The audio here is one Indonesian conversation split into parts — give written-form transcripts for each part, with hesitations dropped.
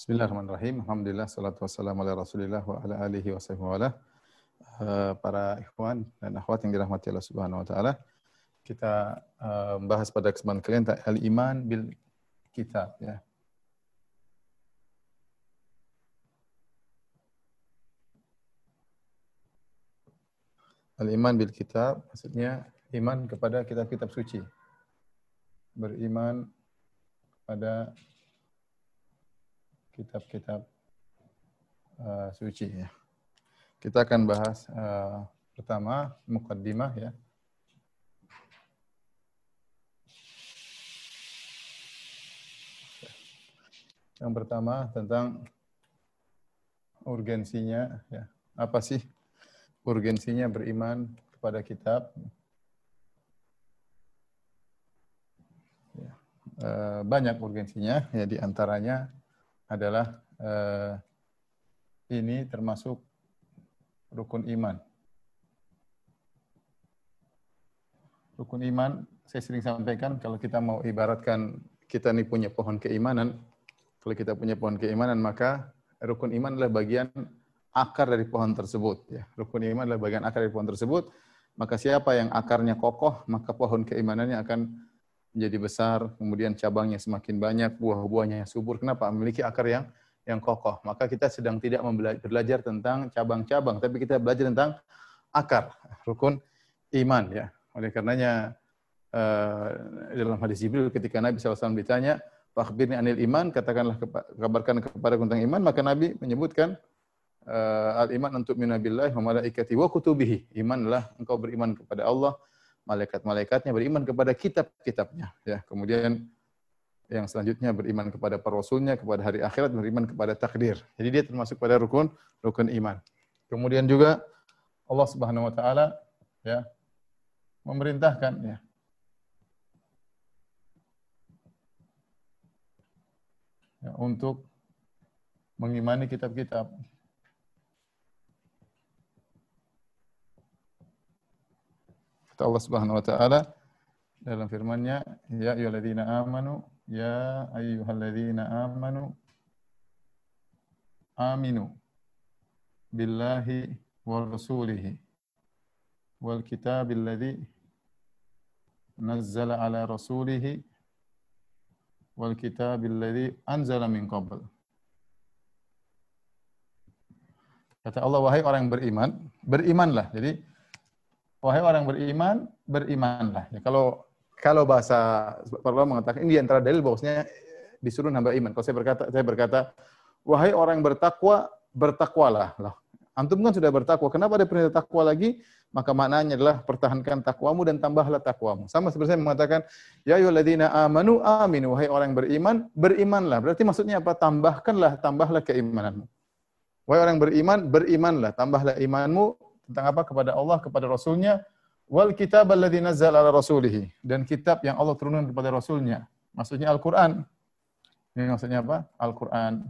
Bismillahirrahmanirrahim. Alhamdulillah, salatu wassalamu ala rasulillah wa ala alihi wa sahbihi wa ala. Para ikhwan dan akhwat yang dirahmati Allah Subhanahu wa taala. Kita membahas pada kesempatan kali ini al-iman bil kitab, ya. Al-iman bil kitab maksudnya iman kepada kitab-kitab suci. Beriman pada kitab-kitab suci, ya. Kita akan bahas pertama muqaddimah, ya. Yang pertama tentang urgensinya, ya. Apa sih urgensinya beriman kepada kitab? Ya. Banyak urgensinya, ya, di antaranya adalah ini termasuk rukun iman. Rukun iman, saya sering sampaikan, kalau kita mau ibaratkan kita ini punya pohon keimanan, kalau kita punya pohon keimanan, maka rukun iman adalah bagian akar dari pohon tersebut. Ya. Rukun iman adalah bagian akar dari pohon tersebut, maka siapa yang akarnya kokoh, maka pohon keimanannya akan menjadi besar, kemudian cabangnya semakin banyak, buah-buahnya subur. Kenapa? Memiliki akar yang kokoh. Maka kita sedang tidak belajar tentang cabang-cabang, tapi kita belajar tentang akar, rukun iman, ya. Oleh karenanya dalam hadis Jibril ketika Nabi SAW ditanya, "Fakhbirni anil iman," katakanlah, kabarkan kepada tentang iman, maka Nabi menyebutkan al-iman untuk minabillahi wa malaikatihi wa kutubihi. Iman adalah engkau beriman kepada Allah, malaikat-malaikatnya, beriman kepada kitab-kitabnya, ya. Kemudian yang selanjutnya beriman kepada para rasulnya, kepada hari akhirat, beriman kepada takdir. Jadi dia termasuk pada rukun iman. Kemudian juga Allah Subhanahu wa taala, ya, memerintahkan, ya, untuk mengimani kitab-kitab. Kata Allah Subhanahu wa taala dalam firman-Nya, ya ayyuhalladzina amanu, ya ayyuhalladzina amanu aminu billahi wa rasulihi wal kitabil ladzi nazzala ala rasulihi wal kitabil ladzi anzala min qabl. Kata Allah, wahai orang yang beriman, berimanlah. Jadi wahai orang beriman, berimanlah. Ya, kalau bahasa para ulama mengatakan ini di antara dalil bahwasanya disuruh nambah iman. Kalau saya berkata, wahai orang yang bertakwa, bertakwalah. Lah, antum kan sudah bertakwa. Kenapa ada perintah takwa lagi? Maka maknanya adalah pertahankan takwamu dan tambahlah takwamu. Sama seperti saya mengatakan, ya ayyuhalladzina amanu aminu, wahai orang yang beriman, berimanlah. Berarti maksudnya apa? Tambahlah keimananmu. Wahai orang yang beriman, berimanlah, tambahlah imanmu tentang apa? Kepada Allah, kepada Rasulnya, wal kitab alladzi nazzala ala rasulihi, dan kitab yang Allah turunkan kepada Rasulnya. Maksudnya Al-Quran. Ini maksudnya apa? Al-Quran.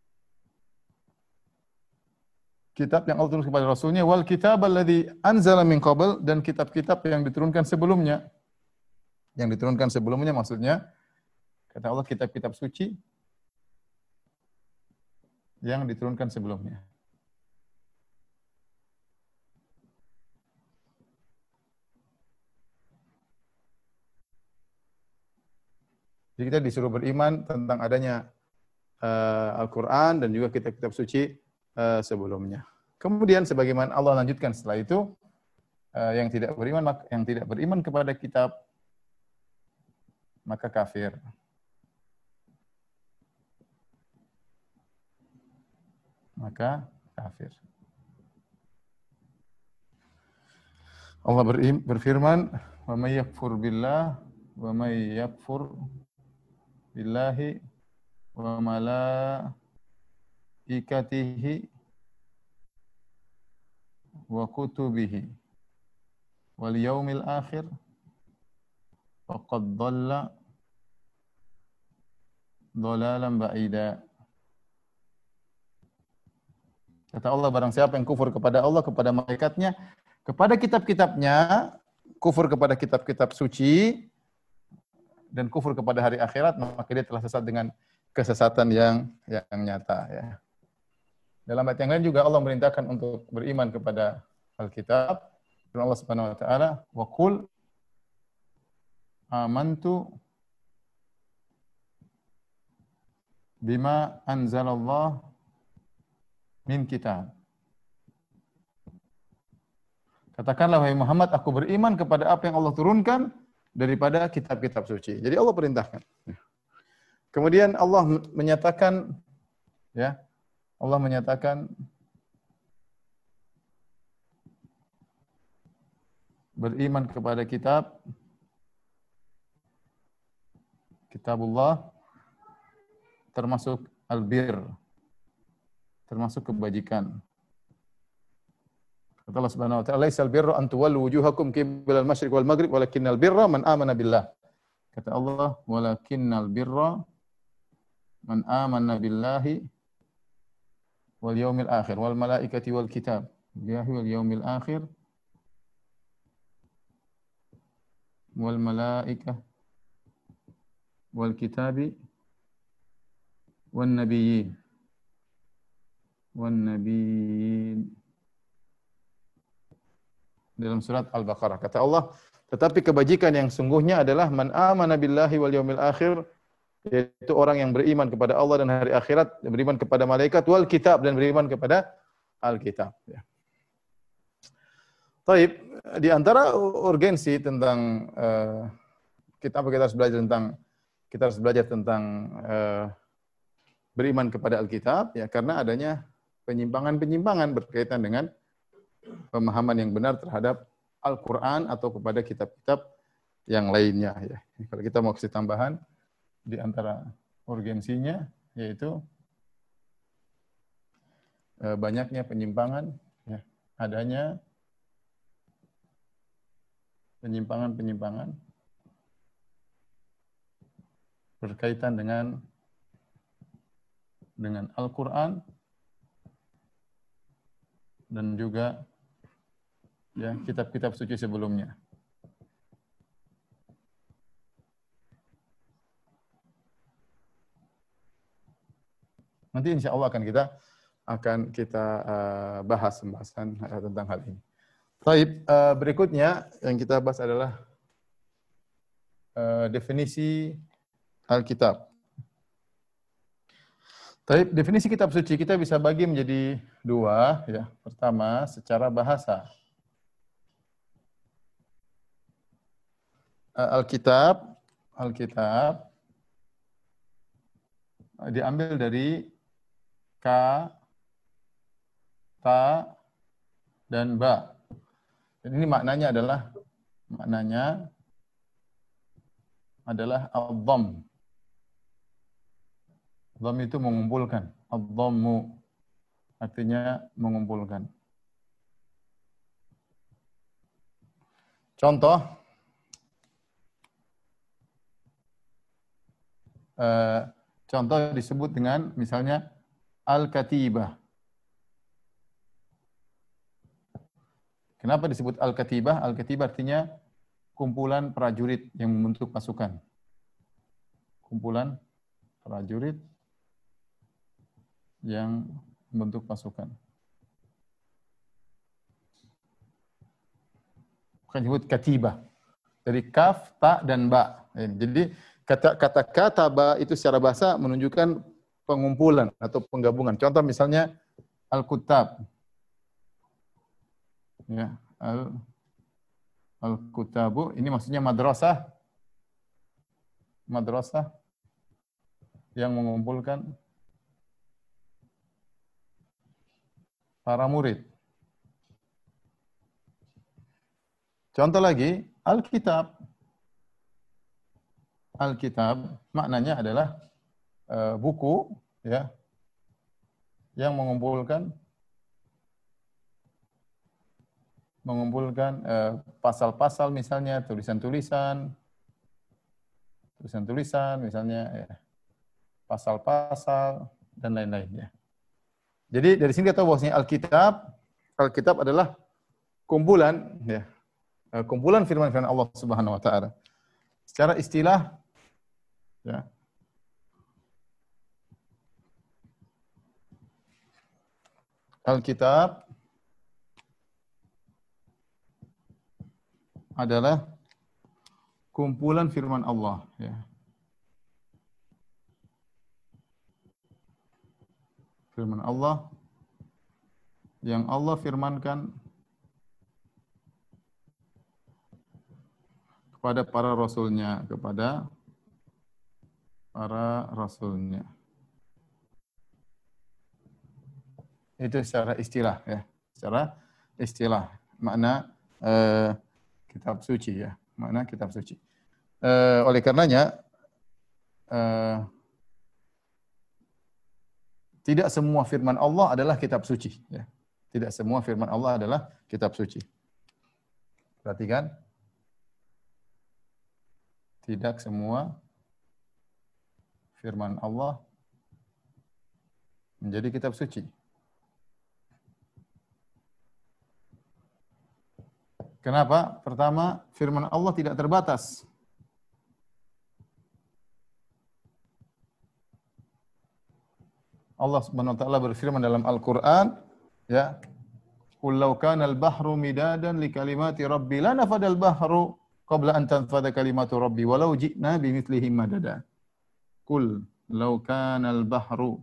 Kitab yang Allah turunkan kepada Rasulnya, wal kitab alladzi anzala min qabl, dan kitab-kitab yang diturunkan sebelumnya. Yang diturunkan sebelumnya maksudnya, kata Allah, kitab-kitab suci yang diturunkan sebelumnya. Jadi kita disuruh beriman tentang adanya Al-Quran dan juga kitab-kitab suci sebelumnya. Kemudian sebagaimana Allah lanjutkan setelah itu, yang tidak beriman kepada kitab maka kafir. Maka kafir. Allah berfirman, "Wa may yakfur billah wa may yakfur billahi wa malaikatihi wa kutubihi wal yaumil akhir faqad dhalla dhalalan ba'ida." Kata Allah, barang siapa yang kufur kepada Allah, kepada malaikatnya, kepada kitab-kitabnya, kufur kepada kitab-kitab suci, dan kufur kepada hari akhirat, maka dia telah sesat dengan kesesatan yang nyata ya. Dalam ayat yang lain juga Allah merintahkan untuk beriman kepada Alkitab. Allah Subhanahu wa taala, "Wa qul amantu bima anzalallah min kitab." Katakanlah wahai Muhammad, aku beriman kepada apa yang Allah turunkan daripada kitab-kitab suci. Jadi Allah perintahkan. Kemudian Allah menyatakan ya, Allah menyatakan beriman kepada kitabullah termasuk albir, termasuk kebajikan. Kata Allah Subhanahu wa taala, "Laisal birra an tuwallu wujuhakum qiblal masyriq wal maghrib, walakinnal birra man amana billah." Kata Allah, "Walakinnal birra man amana billahi wal yaumil akhir wal malaikati wal kitab." Billahi wal yaumil akhir wal malaikah wal kitabi wan nabiyyin dalam surat Al-Baqarah. Kata Allah, tetapi kebajikan yang sungguhnya adalah man amana billahi wal yaumil akhir, yaitu orang yang beriman kepada Allah dan hari akhirat, beriman kepada malaikat, wal kitab, dan beriman kepada Alkitab. Ya. Taib, di antara urgensi tentang kita harus belajar tentang beriman kepada Alkitab, ya, karena adanya penyimpangan-penyimpangan berkaitan dengan pemahaman yang benar terhadap Al-Quran atau kepada kitab-kitab yang lainnya. Ya. Kalau kita mau kasih tambahan, di antara urgensinya yaitu banyaknya penyimpangan, ya, adanya penyimpangan-penyimpangan berkaitan dengan Al-Quran dan juga ya kitab-kitab suci sebelumnya. Nanti insya Allah akan kita bahas pembahasan tentang hal ini. Baik, berikutnya yang kita bahas adalah definisi Alkitab. Baik, definisi kitab suci kita bisa bagi menjadi dua. Ya. Pertama, secara bahasa. Alkitab diambil dari ka, ta, dan ba. Dan ini maknanya adalah al-dhamm. Dhamm itu mengumpulkan. Al-dhammu artinya mengumpulkan. Contoh disebut dengan misalnya Al-Katibah. Kenapa disebut Al-Katibah? Al-Katibah artinya kumpulan prajurit yang membentuk pasukan. Kumpulan prajurit yang membentuk pasukan. Bukan disebut katibah. Dari kaf, ta, dan ba. Jadi kata kataba itu secara bahasa menunjukkan pengumpulan atau penggabungan. Contoh misalnya Al-Kutab. Ya, Al-Kutabu ini maksudnya madrasah yang mengumpulkan para murid. Contoh lagi, Alkitab. Alkitab maknanya adalah buku, ya, yang mengumpulkan pasal-pasal misalnya, tulisan-tulisan misalnya, ya, pasal-pasal dan lain-lain, ya. Jadi dari sini kita tahu bahwasanya Alkitab adalah kumpulan, ya, kumpulan firman-firman Allah Subhanahu wa taala. Secara istilah, ya, Alkitab adalah kumpulan firman Allah, ya. Firman Allah yang Allah firmankan kepada para rasulnya, Itu secara istilah, ya. Secara istilah, makna kitab suci, ya. Makna kitab suci. Oleh karenanya tidak semua firman Allah adalah kitab suci, ya. Tidak semua firman Allah adalah kitab suci. Perhatikan. Tidak semua firman Allah menjadi kitab suci. Kenapa? Pertama, firman Allah tidak terbatas. Allah Subhanahu wa taala berfirman dalam Al-Qur'an, ya, "Qul law kana al-bahru midadan li kalimati rabbi lanafadal bahru qabla an tanfada kalimatu rabbi walau ji'na bimithlihi madada." Qul law kana al-bahru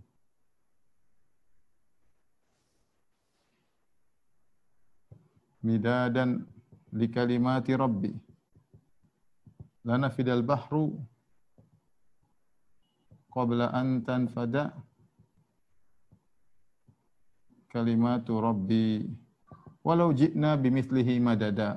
midadan li kalimati rabbi lanafidal bahru qabla an tanfada kalimatu rabbi walau ji'na bimithlihi madada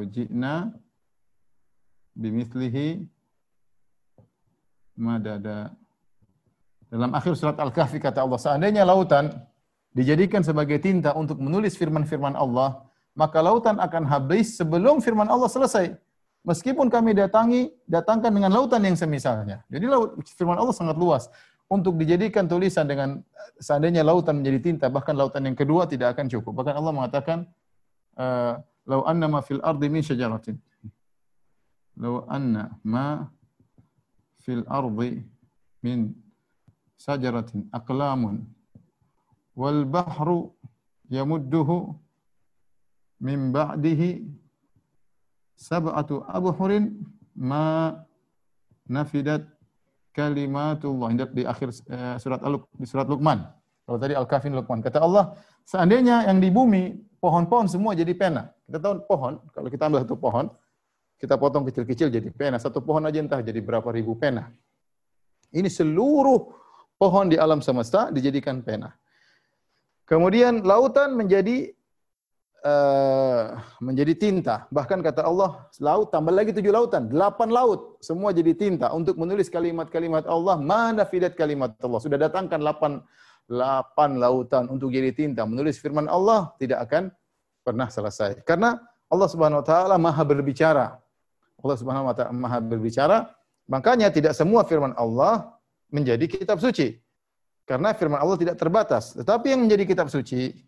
Dalam akhir surat Al-Kahfi kata Allah, seandainya lautan dijadikan sebagai tinta untuk menulis firman-firman Allah, maka lautan akan habis sebelum firman Allah selesai. Meskipun kami datangkan dengan lautan yang semisalnya. Jadi firman Allah sangat luas. Untuk dijadikan tulisan dengan seandainya lautan menjadi tinta, bahkan lautan yang kedua tidak akan cukup. Bahkan Allah mengatakan, "Lau anna ma fil ardi min syajaratin." Lau anna ma fil ardi min syajaratin aqlamun wal bahru yamudduhu min ba'dihi sab'atu abhurin ma nafidat kalimatullah. Di akhir surat Luqman. Kalau tadi Al-Kahfi Luqman. Kata Allah, seandainya yang di bumi pohon-pohon semua jadi pena. Kita tahu pohon, kalau kita ambil satu pohon, kita potong kecil-kecil jadi pena. Satu pohon aja entah jadi berapa ribu pena. Ini seluruh pohon di alam semesta dijadikan pena. Kemudian lautan menjadi tinta. Bahkan kata Allah, laut tambah lagi 7 lautan, 8 laut, semua jadi tinta untuk menulis kalimat-kalimat Allah. Mana fidat kalimat Allah. Sudah datangkan 8 lautan untuk jadi tinta, menulis firman Allah tidak akan pernah selesai. Karena Allah Subhanahu wa taala Maha berbicara. Allah Subhanahu wa taala Maha berbicara, makanya tidak semua firman Allah menjadi kitab suci. Karena firman Allah tidak terbatas. Tetapi yang menjadi kitab suci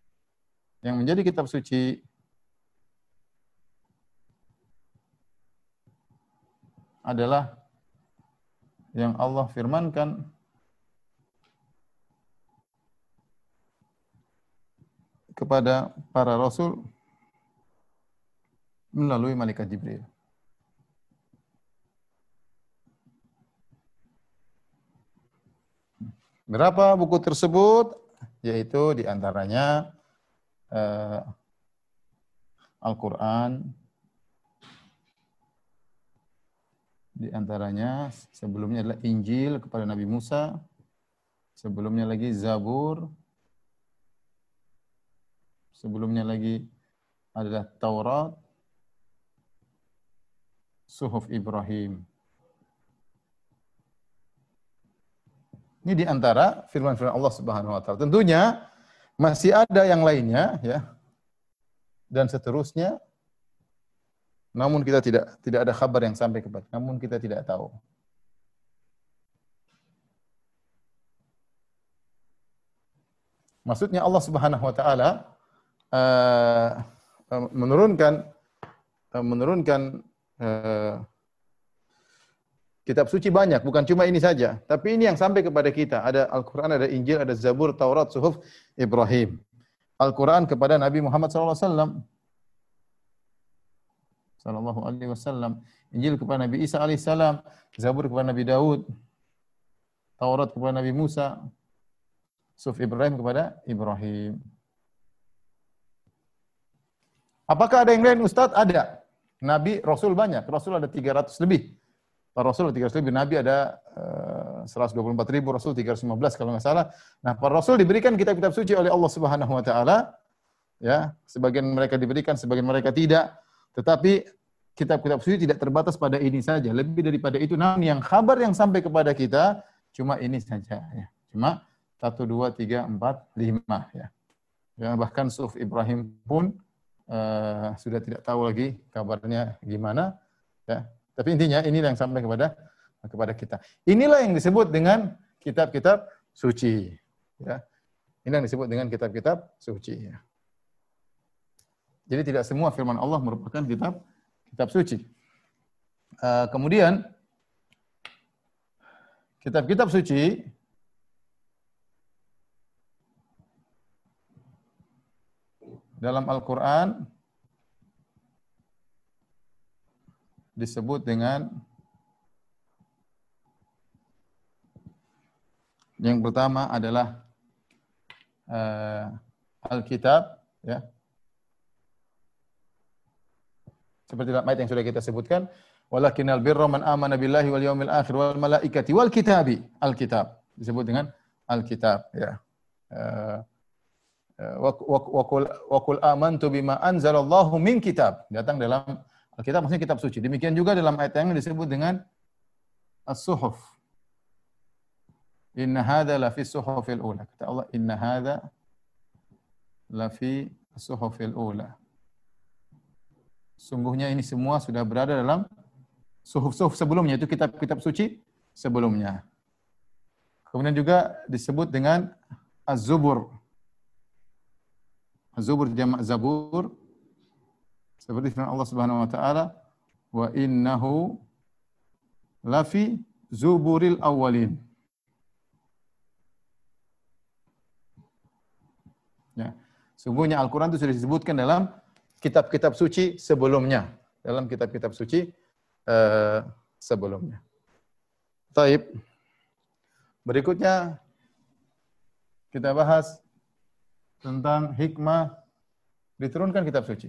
adalah yang Allah firmankan kepada para rasul melalui malaikat Jibril. Berapa buku tersebut? Yaitu diantaranya Al-Quran, di antaranya sebelumnya adalah Injil kepada Nabi Musa, sebelumnya lagi Zabur, sebelumnya lagi adalah Taurat, Suhuf Ibrahim. Ini di antara firman-firman Allah Subhanahu wa taala. Tentunya masih ada yang lainnya, ya, dan seterusnya. Namun kita tidak ada kabar yang sampai kepada. Namun kita tidak tahu. Maksudnya Allah Subhanahu wa taala menurunkan kitab suci banyak, bukan cuma ini saja. Tapi ini yang sampai kepada kita. Ada Al-Quran, ada Injil, ada Zabur, Taurat, Suhuf Ibrahim. Al-Quran kepada Nabi Muhammad SAW. Sallallahu alaihi wasallam. Injil kepada Nabi Isa alaihissalam. Zabur kepada Nabi Daud. Taurat kepada Nabi Musa. Suhuf Ibrahim kepada Ibrahim. Apakah ada yang lain, Ustaz? Ada. Nabi, Rasul banyak. Rasul ada 300 lebih. Para Rasul ada 300 lebih. Nabi ada 124.000, Rasul 315 kalau nggak salah. Nah, para Rasul diberikan kitab-kitab suci oleh Allah Subhanahu Wa Taala. Ya, sebagian mereka diberikan, sebagian mereka tidak. Tetapi kitab-kitab suci tidak terbatas pada ini saja. Lebih daripada itu, namun yang kabar yang sampai kepada kita cuma ini saja. Ya. Cuma 1, 2, 3, 4, 5. Ya. Ya, bahkan Suhuf Ibrahim pun sudah tidak tahu lagi kabarnya gimana. Ya. Tapi intinya ini yang sampai kepada kita. Inilah yang disebut dengan kitab-kitab suci. Ya. Ini yang disebut dengan kitab-kitab suci. Ya. Jadi tidak semua firman Allah merupakan kitab suci. Kemudian kitab-kitab suci dalam Al-Quran disebut dengan yang pertama adalah Alkitab, ya. Seperti dalam ayat yang sudah kita sebutkan, walakinnal birra man amana billahi wal yawmil akhir wal malaikati wal kitabi. Alkitab disebut dengan Alkitab, ya. Wa qul amantu bima anzalallahu min kitab. Datang dalam Alkitab maksudnya kitab suci. Demikian juga dalam ayat yang disebut dengan as-suhuf. Inna hadza la fi suhufil ula. Kata Allah, inna hadza la fi suhufil ula. Sungguhnya ini semua sudah berada dalam suhuf-suhuf sebelumnya, itu kitab-kitab suci sebelumnya. Kemudian juga disebut dengan az-zubur. Az-zubur jamak zabur. Seperti firman Allah Subhanahu wa taala, wa innahu lafi zuburil awwalin. Ya. Sungguhnya Al-Qur'an itu sudah disebutkan dalam kitab-kitab suci sebelumnya, dalam kitab-kitab suci sebelumnya. Taib. Berikutnya kita bahas tentang hikmah diturunkan kitab suci.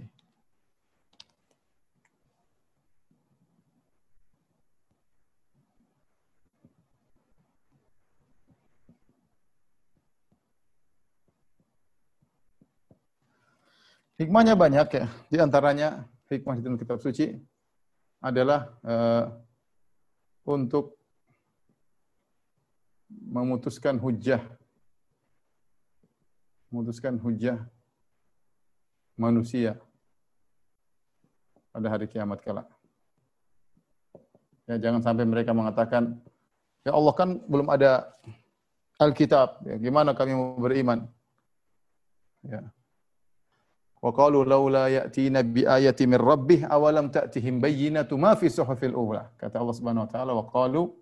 Hikmahnya banyak, ya. Di antaranya hikmah di kitab suci adalah untuk memutuskan hujjah manusia pada hari kiamat kelak. Ya, jangan sampai mereka mengatakan, ya Allah kan belum ada Alkitab, ya, gimana kami mau beriman? Ya. Wa qalu laula ya'tina bi ayatin min rabbih awalam ta'tihim bayyinatu ma fi suhufil ula. Kata Allah Subhanahu wa taala, wa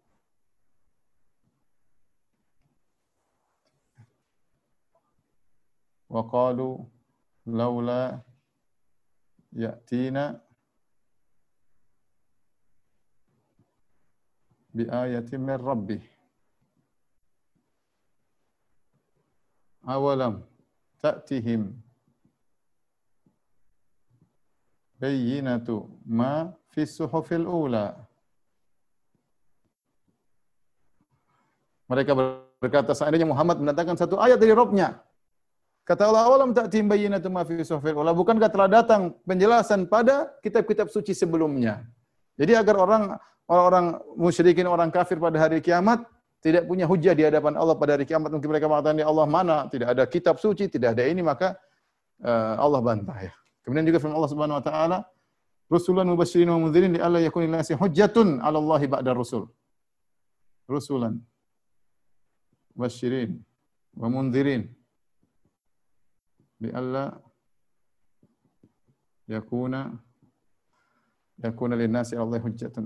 qalu laula ya'tina bi ayatin min rabbih awalam ta'tihim bayyinatu ma fi suhufil ula. Mereka berkata, seandainya Muhammad mendatangkan satu ayat dari Rabb-Nya. Kata Allah, awalam ta'tihim bayyinatu ma fi suhufil ula. Bukankah telah datang penjelasan pada kitab-kitab suci sebelumnya? Jadi agar orang musyrikin, orang kafir pada hari kiamat tidak punya hujjah di hadapan Allah pada hari kiamat. Mungkin mereka mengatakan, ya Allah mana? Tidak ada kitab suci, tidak ada ini, maka Allah bantah, ya. Kemudian juga firman Allah Subhanahu wa taala, rusulan mubasysyirin wa mundzirin li'alla yakuna lin-nasi hujjatun 'ala Allahi ba'da rusul. Rusulan mubasysyirin wa mundzirin li'alla yakuna lin-nasi 'ala Allahi hujjatun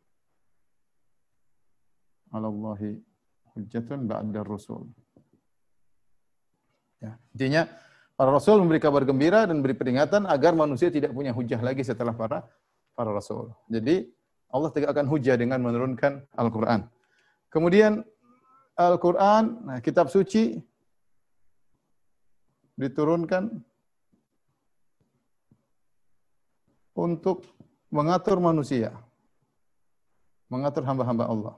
'ala Allahi hujjatun ba'da rusul. Ya, intinya Para rasul memberi kabar gembira dan beri peringatan agar manusia tidak punya hujah lagi setelah para rasul. Jadi Allah tegakkan hujah dengan menurunkan Al-Qur'an. Kemudian Al-Qur'an, nah, kitab suci diturunkan untuk mengatur manusia, mengatur hamba-hamba Allah.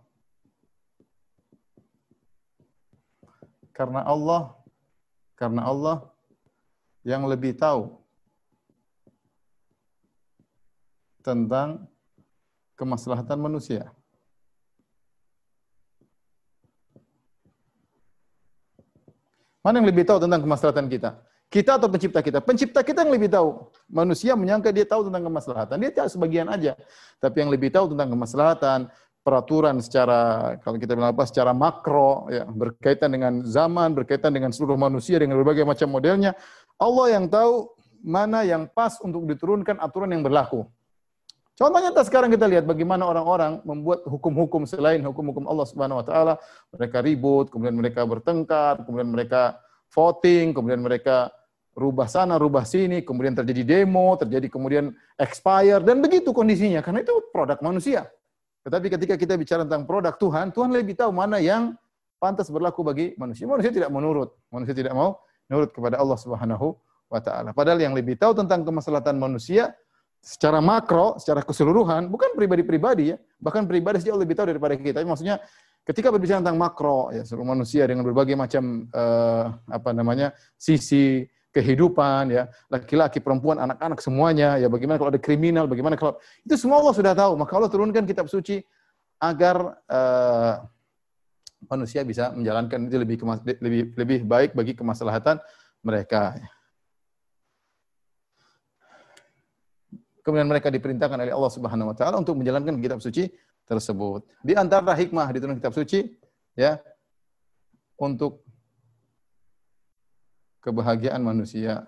Karena Allah yang lebih tahu tentang kemaslahatan manusia. Mana yang lebih tahu tentang kemaslahatan kita? Kita atau pencipta kita? Pencipta kita yang lebih tahu. Manusia menyangka dia tahu tentang kemaslahatan. Dia tahu sebagian aja. Tapi yang lebih tahu tentang kemaslahatan, peraturan secara, kalau kita bilang apa, secara makro, ya, berkaitan dengan zaman, berkaitan dengan seluruh manusia, dengan berbagai macam modelnya, Allah yang tahu mana yang pas untuk diturunkan aturan yang berlaku. Contohnya sekarang kita lihat bagaimana orang-orang membuat hukum-hukum selain hukum-hukum Allah Subhanahu wa taala. Mereka ribut, kemudian mereka bertengkar, kemudian mereka voting, kemudian mereka rubah sana, rubah sini, kemudian terjadi demo, terjadi kemudian expire, dan begitu kondisinya. Karena itu produk manusia. Tetapi ketika kita bicara tentang produk Tuhan, Tuhan lebih tahu mana yang pantas berlaku bagi manusia. Manusia tidak menurut. Manusia tidak mau nurut kepada Allah Subhanahu wa taala. Padahal yang lebih tahu tentang kemaslahatan manusia secara makro, secara keseluruhan, bukan pribadi-pribadi ya, bahkan pribadi jauh lebih tahu daripada kita. Maksudnya ketika berbicara tentang makro ya, seluruh manusia dengan berbagai macam sisi kehidupan ya, laki-laki, perempuan, anak-anak semuanya ya, bagaimana kalau ada kriminal, bagaimana kalau itu semua Allah sudah tahu. Maka Allah turunkan kitab suci agar manusia bisa menjalankan itu lebih baik bagi kemaslahatan mereka. Kemudian mereka diperintahkan oleh Allah Subhanahu wa taala untuk menjalankan kitab suci tersebut. Di antara hikmah diturunkan kitab suci ya, untuk kebahagiaan manusia.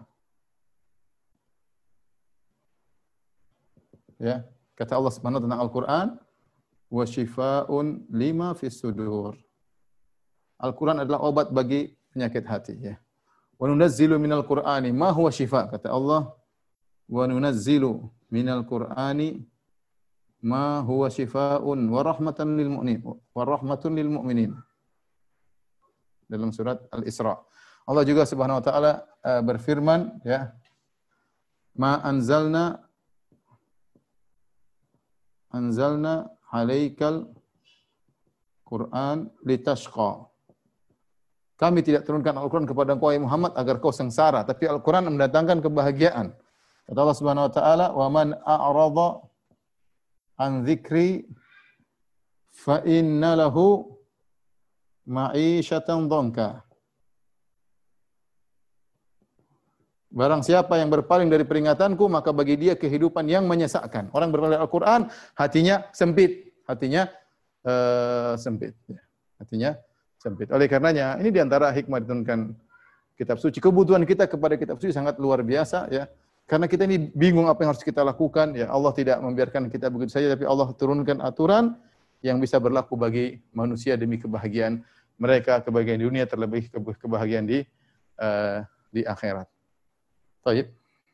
Ya, kata Allah Subhanahu wa taala tentang Al-Qur'an, wa syifaa'un lima fis sudur. Al-Qur'an adalah obat bagi penyakit hati ya. Wa nunazzilu minal Qur'ani ma huwa syifa', kata Allah, wa nunazzilu minal Qur'ani ma huwa syifaa'un wa rahmatan lil mu'minin wa rahmatun lil mu'minin. Dalam surat Al-Isra. Allah juga Subhanahu wa taala berfirman ya, ma anzalna 'alaikal Qur'an litashqa. Kami tidak turunkan Al-Qur'an kepada engkau Muhammad agar kau sengsara, tapi Al-Qur'an mendatangkan kebahagiaan. Kata Allah Subhanahu wa taala, "Wa man a'rada an dzikri fa inna lahu ma'isyatan dhanka." Barang siapa yang berpaling dari peringatanku, maka bagi dia kehidupan yang menyesakkan. Orang berpaling dari Al-Qur'an, hatinya sempit, sempit. Hatinya sempit. Oleh karenanya, ini diantara hikmah diturunkan kitab suci. Kebutuhan kita kepada kitab suci sangat luar biasa ya. Karena kita ini bingung apa yang harus kita lakukan. Ya, Allah tidak membiarkan kita begitu saja, tapi Allah turunkan aturan yang bisa berlaku bagi manusia demi kebahagiaan mereka, kebahagiaan di dunia, terlebih kebahagiaan di akhirat. Taib.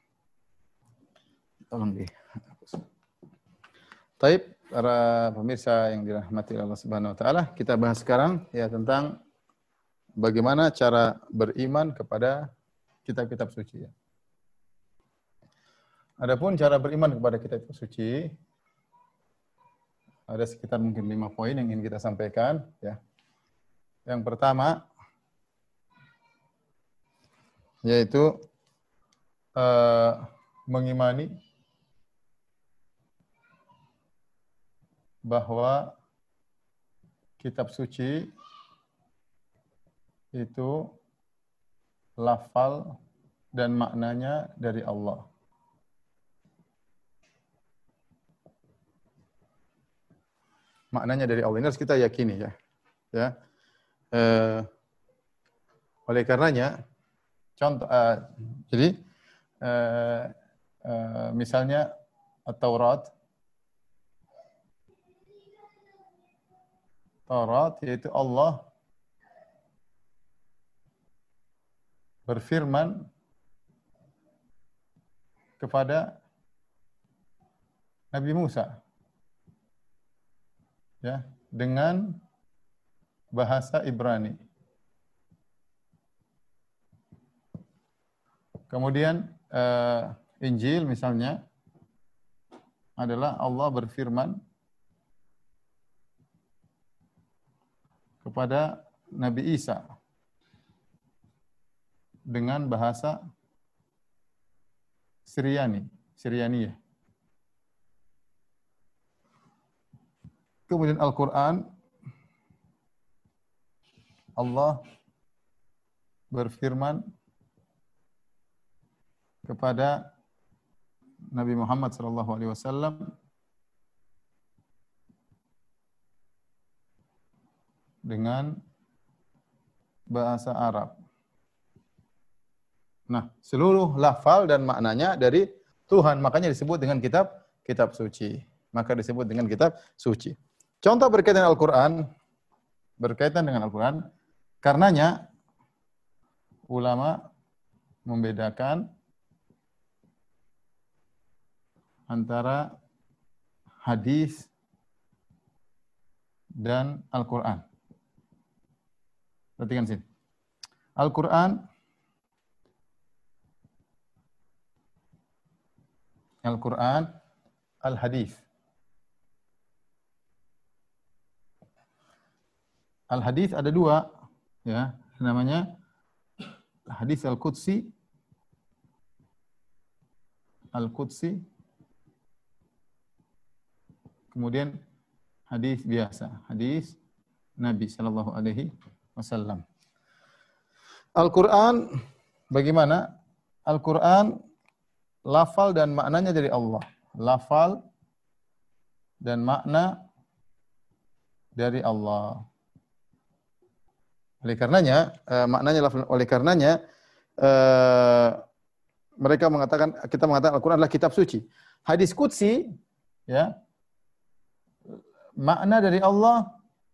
Tolong dihapus. Taib, para pemirsa yang dirahmati Allah Subhanahu wa taala, kita bahas sekarang ya tentang bagaimana cara beriman kepada kitab-kitab suci ya. Adapun cara beriman kepada kitab suci, ada sekitar mungkin 5 poin yang ingin kita sampaikan. Ya. Yang pertama, yaitu mengimani bahwa kitab suci itu lafal dan maknanya dari Allah. Maknanya dari Allah. Ini harus kita yakini ya. Ya. Oleh karenanya, contoh, jadi misalnya Taurat yaitu Allah berfirman kepada Nabi Musa. Ya, dengan bahasa Ibrani. Kemudian Injil misalnya adalah Allah berfirman kepada Nabi Isa dengan bahasa Syrianiyah. Kemudian Al-Quran, Allah berfirman kepada Nabi Muhammad SAW dengan bahasa Arab. Nah, seluruh lafal dan maknanya dari Tuhan, makanya disebut dengan kitab suci. Maka disebut dengan kitab suci. Contoh berkaitan dengan Al-Quran, karenanya ulama membedakan antara hadis dan Al-Quran. Perhatikan sini. Al-Quran Al-Hadis. Al-Hadis ada dua, ya, namanya hadis Al-Qudsi, kemudian hadis biasa, hadis Nabi sallallahu alaihi wasallam. Al-Qur'an bagaimana? Al-Qur'an lafal dan maknanya dari Allah. Lafal dan makna dari Allah. Oleh karenanya, kita mengatakan Al-Quran adalah kitab suci. Hadis qudsi, ya, makna dari Allah,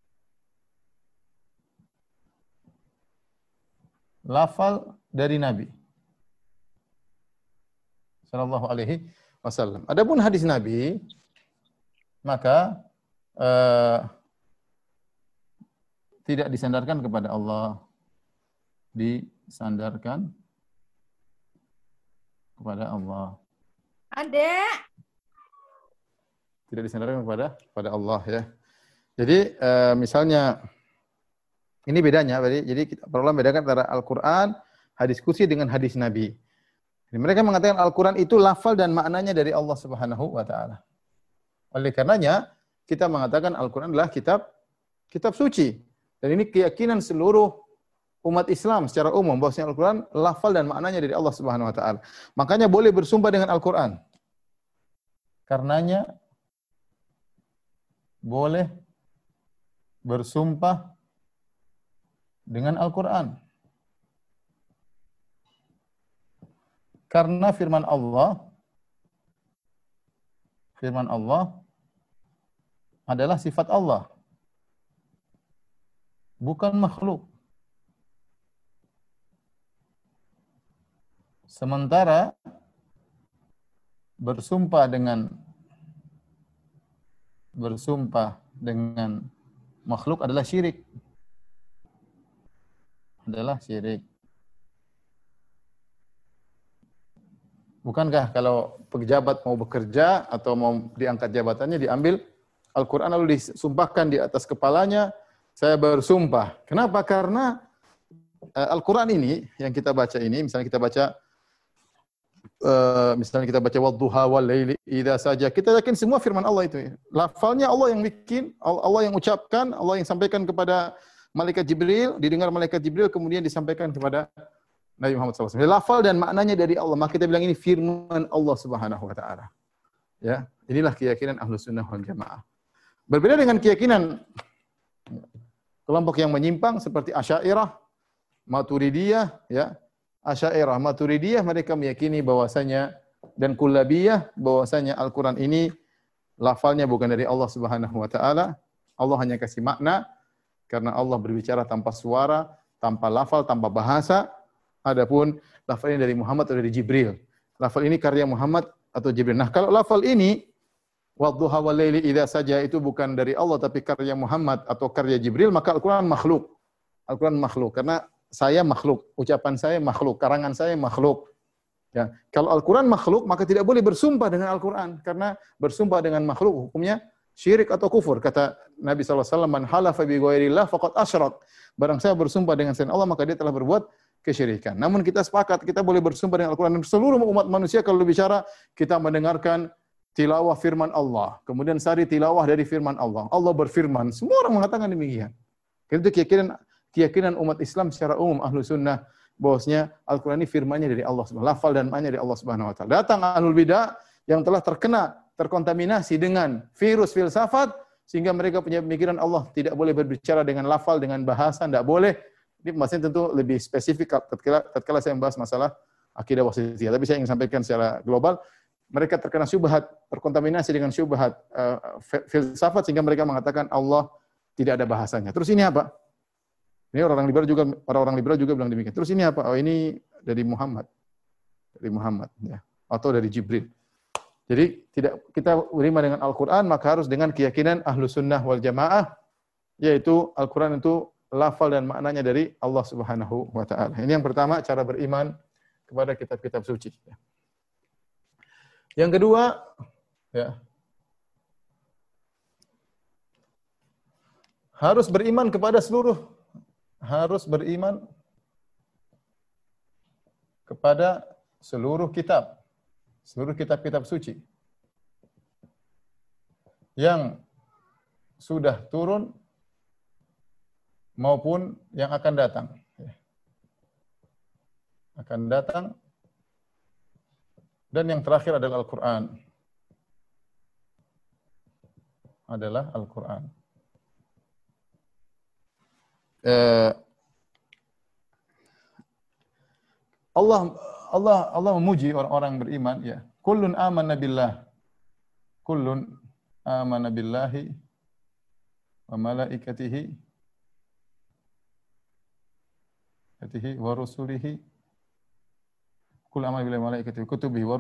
lafal dari Nabi sallallahu alaihi wasallam. Adapun hadis Nabi, maka tidak disandarkan kepada Allah, disandarkan kepada Allah. Tidak disandarkan kepada Allah, ya. Jadi misalnya ini bedanya, jadi kita perlu membedakan antara Al-Qur'an, hadis qudsi dengan hadis Nabi. Jadi mereka mengatakan Al-Qur'an itu lafal dan maknanya dari Allah Subhanahu wa taala. Oleh karenanya kita mengatakan Al-Qur'an adalah kitab suci. Dan ini keyakinan seluruh umat Islam secara umum bahwasanya Al-Qur'an lafal dan maknanya dari Allah Subhanahu wa taala. Makanya boleh bersumpah dengan Al-Qur'an. Karenanya boleh bersumpah dengan Al-Qur'an. Karena firman Allah adalah sifat Allah, bukan makhluk. Sementara bersumpah dengan makhluk adalah syirik. Bukankah kalau pejabat mau bekerja atau mau diangkat jabatannya, diambil Al-Quran lalu disumpahkan di atas kepalanya, saya bersumpah. Kenapa? Karena Al-Quran ini yang kita baca ini, misalnya kita baca wadduha wal laili idza saja, kita yakin semua firman Allah itu. Lafalnya Allah yang bikin, Allah yang ucapkan, Allah yang sampaikan kepada malaikat Jibril, didengar malaikat Jibril, kemudian disampaikan kepada Nabi Muhammad SAW. Lafal dan maknanya dari Allah, maka kita bilang ini firman Allah Subhanahu wa taala. Ya, inilah keyakinan Ahlus Sunnah wal Jamaah. Berbeda dengan keyakinan kelompok yang menyimpang seperti Asy'ariyah, Maturidiyah, ya. Asy'ariyah, Maturidiyah mereka meyakini bahwasanya dan Kullabiyah bahwasanya Al-Qur'an ini lafalnya bukan dari Allah Subhanahu wa taala. Allah hanya kasih makna karena Allah berbicara tanpa suara, tanpa lafal, tanpa bahasa. Adapun lafalnya dari Muhammad atau dari Jibril. lafal ini karya Muhammad atau Jibril. Nah, kalau lafal ini wadduha wal laili idza saja itu bukan dari Allah tapi karya Muhammad atau karya Jibril, maka Al-Qur'an makhluk. Al-Qur'an makhluk karena saya makhluk, ucapan saya makhluk, karangan saya makhluk. Ya, kalau Al-Qur'an makhluk maka tidak boleh bersumpah dengan Al-Qur'an karena bersumpah dengan makhluk hukumnya syirik atau kufur. Kata Nabi SAW, man halafa bi ghairillah faqad asyrak. Barang saya bersumpah dengan selain Allah maka dia telah berbuat kesyirikan. Namun kita sepakat kita boleh bersumpah dengan Al-Qur'an. Seluruh umat manusia kalau bicara kita mendengarkan tilawah firman Allah, kemudian sari tilawah dari firman Allah. Allah berfirman, semua orang mengatakan demikian. Itu keyakinan umat Islam secara umum ahlu sunnah bahwasanya Al-Qur'an ini firman-Nya dari Allah Subhanahu wa taala, lafal dan maknanya dari Allah Subhanahu wa taala. Datang ahlul bidah yang telah terkontaminasi dengan virus filsafat sehingga mereka punya pemikiran Allah tidak boleh berbicara dengan lafal, dengan bahasa, tidak boleh. Ini maksudnya tentu lebih spesifik tatkala saya membahas masalah akidah wasithiyah. Tapi saya ingin sampaikan secara global, mereka terkena syubhat, terkontaminasi dengan syubhat filsafat sehingga mereka mengatakan Allah tidak ada bahasanya. Terus ini apa? Ini orang-orang liberal juga bilang demikian. Terus ini apa? Oh, ini dari Muhammad. Dari Muhammad ya, atau dari Jibril. Jadi tidak kita beriman dengan Al-Qur'an maka harus dengan keyakinan Ahlus Sunnah wal Jamaah, yaitu Al-Qur'an itu lafal dan maknanya dari Allah Subhanahu wa taala. Ini yang pertama, cara beriman kepada kitab-kitab suci. Yang kedua, ya, harus beriman kepada seluruh kitab-kitab suci yang sudah turun maupun yang akan datang. Akan datang. Dan yang terakhir adalah Al-Quran. Allah memuji orang-orang beriman, ya. Kullun amana billahi wa malaikatihi wa rusulihi. Kullun amana billahi wa malaikatihi wa kutubihi wa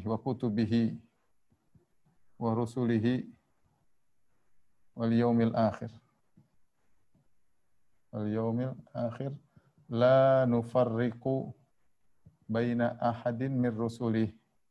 rusulihi wal yaumil akhir. La nufarriqu baina ahadin min rusulih.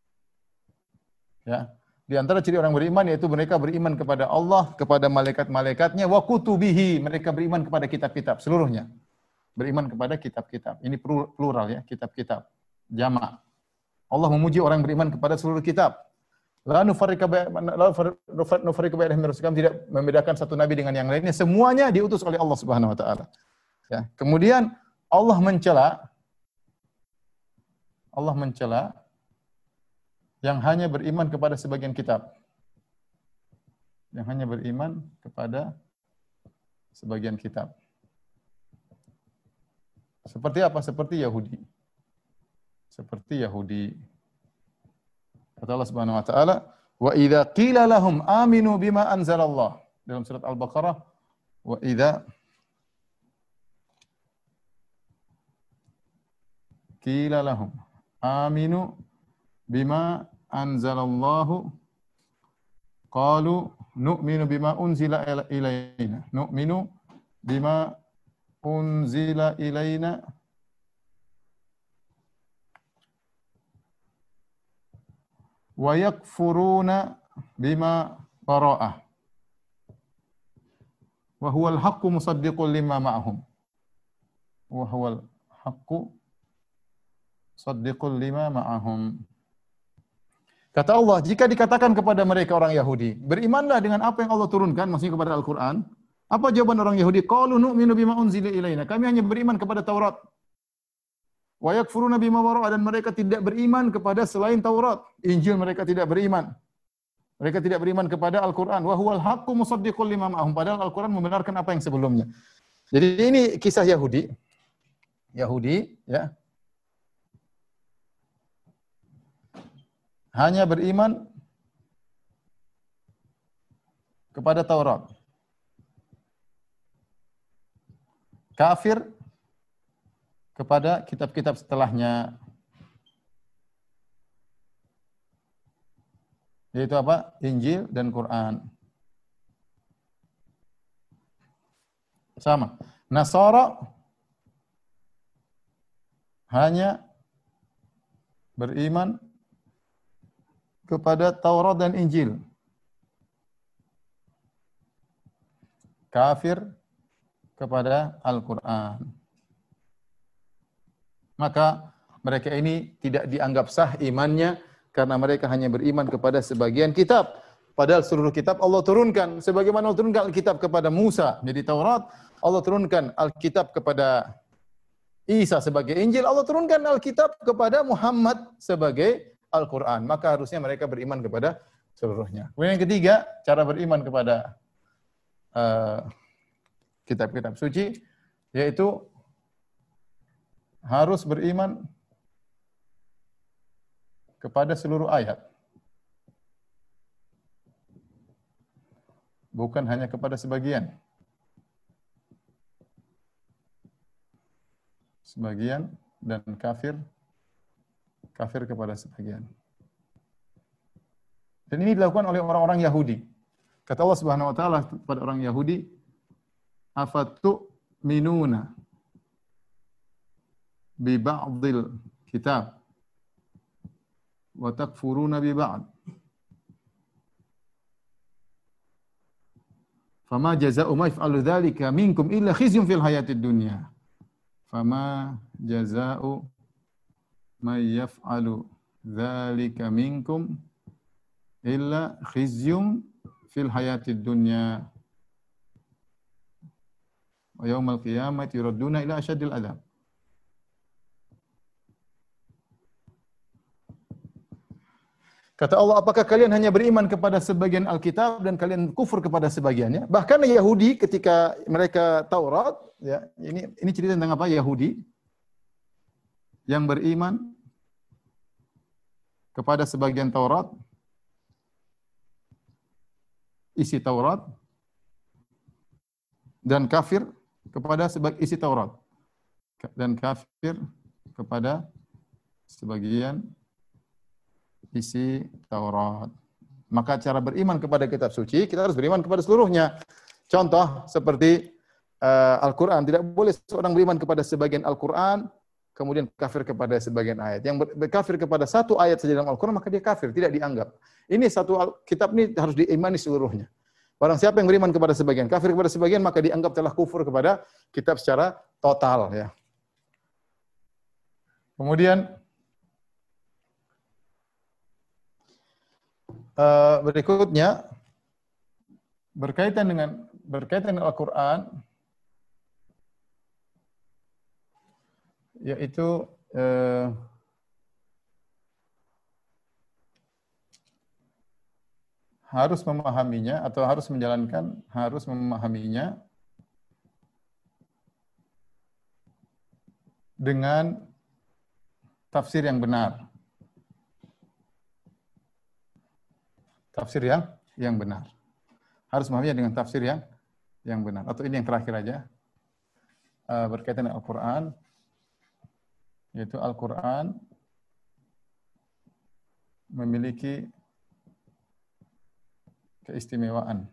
Ya. Di antara ciri orang beriman yaitu mereka beriman kepada Allah, kepada malaikat-malaikatnya, wa kutubihi, mereka beriman kepada kitab-kitab seluruhnya. Beriman kepada kitab-kitab. Ini plural ya, kitab-kitab. Jamak. Allah memuji orang beriman kepada seluruh kitab. La nufarriqu baina min rusulih, tidak membedakan satu nabi dengan yang lainnya, semuanya diutus oleh Allah Subhanahu wa taala. Ya. Kemudian Allah mencela yang hanya beriman kepada sebagian kitab. Yang hanya beriman kepada sebagian kitab. Seperti apa? Seperti Yahudi. Kata Allah Subhanahu wa taala, "Wa idza qila lahum aminu bima anzalallah." Dalam surat Al-Baqarah, wa idza qila lahum aminu bima anzalallahu qalu nu'minu bima unzila ilaina wa yakfuruna bima bara'ah wa huwal haqqu musaddiqun lima ma'ahum Kata Allah, jika dikatakan kepada mereka orang Yahudi, berimanlah dengan apa yang Allah turunkan, maksudnya kepada Al-Quran. Apa jawaban orang Yahudi? Qalu nu'minu bima unzila ilaina. Kami hanya beriman kepada Taurat. Wa yakfuruna bima wara'a, dan mereka tidak beriman kepada selain Taurat. Injil mereka tidak beriman. Mereka tidak beriman kepada Al-Quran. Wa huwal haqqu musaddiqul lima ma'ahum. Padahal Al-Quran membenarkan apa yang sebelumnya. Jadi ini kisah Yahudi, ya. Hanya beriman kepada Taurat. Kafir kepada kitab-kitab setelahnya. Yaitu apa? Injil dan Quran. Sama. Nasara hanya beriman kepada Taurat dan Injil. Kafir kepada Al-Quran. Maka mereka ini tidak dianggap sah imannya karena mereka hanya beriman kepada sebagian kitab. Padahal seluruh kitab Allah turunkan. Sebagaimana Allah turunkan Alkitab kepada Musa, jadi Taurat. Allah turunkan Alkitab kepada Isa sebagai Injil. Allah turunkan Alkitab kepada Muhammad sebagai Al-Quran. Maka harusnya mereka beriman kepada seluruhnya. Kemudian yang ketiga, cara beriman kepada kitab-kitab suci, yaitu harus beriman kepada seluruh ayat. Bukan hanya kepada sebagian. Sebagian dan kafir kepada sebagian. Dan ini dilakukan oleh orang-orang Yahudi. Kata Allah Subhanahu wa taala kepada orang Yahudi, "Afatu minuna bi ba'dil kitab wa takfuruna bi ba'd. Fama jazaa'u ma yaf'alu dzalika minkum illa khizyun fil hayatid dunya. Fama jazaa'u ma yaf'alu dzalika minkum illa khizyun fil hayatid dunya wa yaumal qiyamati yuradduna ila asyaddil adzab." Kata Allah, apakah kalian hanya beriman kepada sebagian Alkitab dan kalian kufur kepada sebagiannya? Bahkan Yahudi ketika mereka Taurat, ya, ini cerita tentang apa? Yahudi yang beriman kepada sebagian Taurat, isi Taurat, dan kafir kepada isi Taurat, dan kafir kepada sebagian isi Taurat. Maka cara beriman kepada kitab suci, kita harus beriman kepada seluruhnya. Contoh seperti Al-Quran. Tidak boleh seorang beriman kepada sebagian Al-Quran, kemudian kafir kepada sebagian ayat. Yang kafir kepada satu ayat saja dalam Al-Quran, maka dia kafir, tidak dianggap. Ini satu kitab ini harus diimani seluruhnya. Barang siapa yang beriman kepada sebagian, kafir kepada sebagian, maka dianggap telah kufur kepada kitab secara total. Ya. Kemudian berikutnya berkaitan dengan Al-Quran, yaitu harus memahaminya atau harus memahaminya dengan tafsir yang benar. Tafsir yang benar. Harus memahaminya dengan tafsir yang benar. Atau ini yang terakhir aja. Berkaitan dengan Al-Quran. Yaitu Al-Quran memiliki keistimewaan.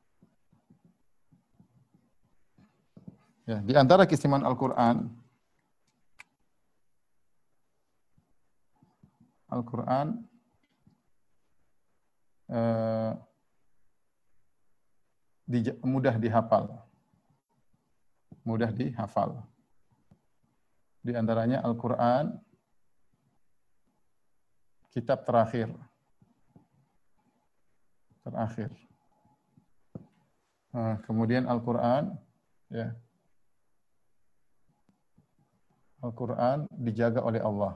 Ya, di antara keistimewaan Al-Quran, mudah dihafal. Di antaranya Al-Quran, kitab terakhir. Kemudian Al-Quran, ya, Al-Quran dijaga oleh Allah.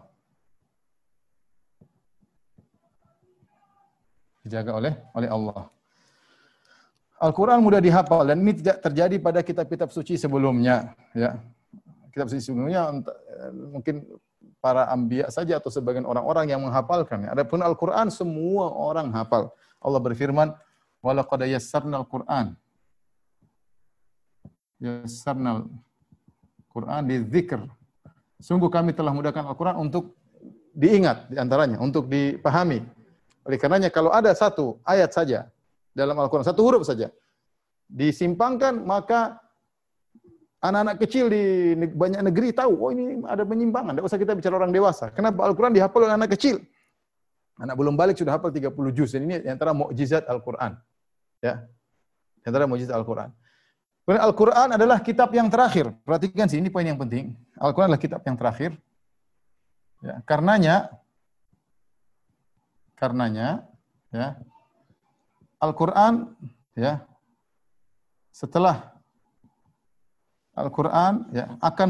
Dijaga oleh Allah. Al-Quran mudah dihafal dan ini tidak terjadi pada kitab-kitab suci sebelumnya. Ya. Kitab suci sebelumnya mungkin para anbiya saja atau sebagian orang-orang yang menghafalkan. Adapun Al-Quran semua orang hafal. Allah berfirman, "Walaqad yassarnal Qur'an." Yassarnal Qur'an lidzikr. Sungguh kami telah mudahkan Al-Quran untuk diingat di antaranya, untuk dipahami. Oleh karenanya kalau ada satu ayat saja dalam Al-Quran, satu huruf saja, disimpangkan, maka anak-anak kecil di banyak negeri tahu, oh ini ada penyimpangan. Tidak usah kita bicara orang dewasa. Kenapa Al-Quran dihafal oleh anak kecil? Anak belum balik sudah hafal 30 juz. Dan ini antara mukjizat Al-Quran. Ya, antara mukjizat Al-Quran. Al-Quran adalah kitab yang terakhir. Perhatikan sih, ini poin yang penting. Al-Quran adalah kitab yang terakhir. Ya, karenanya, ya, Al-Quran, ya, setelah Al-Quran, ya, akan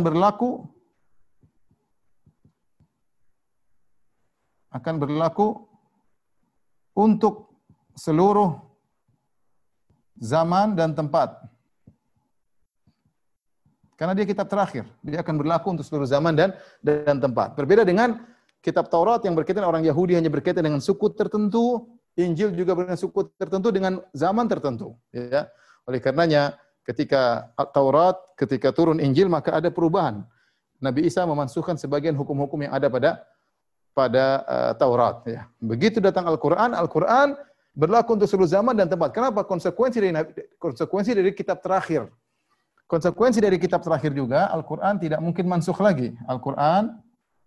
berlaku untuk seluruh zaman dan tempat. Karena dia kitab terakhir, dia akan berlaku untuk seluruh zaman dan tempat. Berbeda dengan kitab Taurat yang berkaitan orang Yahudi hanya berkaitan dengan suku tertentu, Injil juga dengan suku tertentu dengan zaman tertentu. Ya. Oleh karenanya, ketika Taurat, ketika turun Injil, maka ada perubahan. Nabi Isa memansuhkan sebagian hukum-hukum yang ada pada Taurat. Ya. Begitu datang Al-Quran, Al-Quran berlaku untuk seluruh zaman dan tempat. Kenapa? Konsekuensi dari kitab terakhir. Konsekuensi dari kitab terakhir juga, Al-Quran tidak mungkin mansuh lagi. Al-Quran